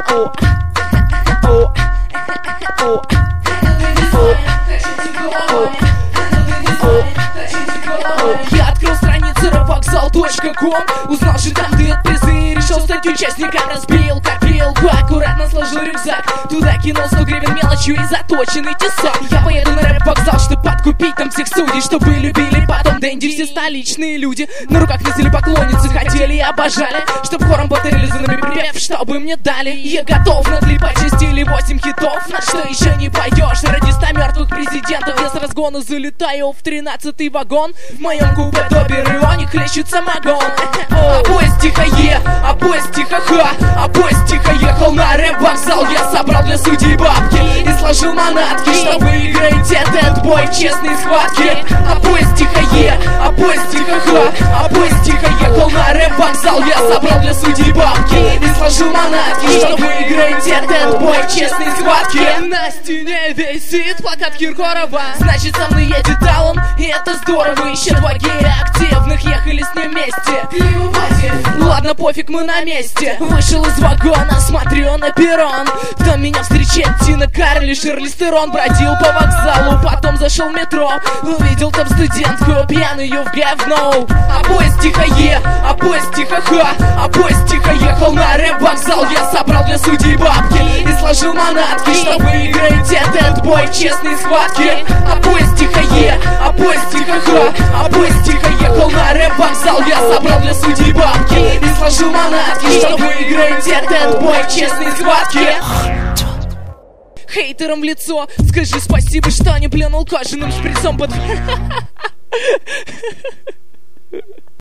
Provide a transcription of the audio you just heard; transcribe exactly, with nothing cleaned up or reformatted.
О, о, о, я открыл страницу рэп-вокзал точка ком, узнал, что там дают призы и решил стать участником. Разбил, копилку, аккуратно сложил рюкзак, туда кинул сто гривен мелочью и заточенный тесак. Я поеду на рэп-вокзал, чтобы подкупить там всех судей, чтобы любили потом Дэнди все столичные люди. На руках носили поклонницы, хотели и обожали, чтоб хором повторили за нами припев, чтобы мне дали. Я готов наклепать шесть или восемь хитов, на что еще не поешь ради ста мертвых президентов. Я с разгона залетаю в тринадцатый вагон, в моем купе до Бериони хлещет самогон. А поезд тихо е, а поезд тихо ха, а поезд тихо ехал на рэп-вокзал. Я собрал для судей бабки и сложил манатки, чтобы выиграть этот бой в честной схватке. А поезд тихо е, а поезд тихо ха, а поезд тихо ехал на рэп-вокзал. Я собрал для судей бабки и сложил манатки, чтобы выиграть этот бой в честной схватке. На стене висит плакат Киркорова, значит со мной едет Талон, и это здорово. Еще два гея активных ехали с ним вместе. Ладно, пофиг, мы на месте. Вышел из вагона, смотрю на перрон, там меня встречает Тина Карли, Шарлиз Терон. Бродил по вокзалу, потом зашел в метро, увидел там студентку, пьяную в говно. А поезд тихо е, а поезд тихо ха, а поезд тихо ехал на рэп-вокзал. Я собрал для судей бабки и сложил манатки, чтобы выиграть этот бой в честной схватке. А поезд тихо е, а поезд тихо ха, а поезд тихо ехал на рэп-вокзал. Я собрал для судей бабки и сложил манатки, чтобы выиграть этот бой в честной схватке. Хейтерам в лицо скажи спасибо, что не плюнул кожаным шприцом под...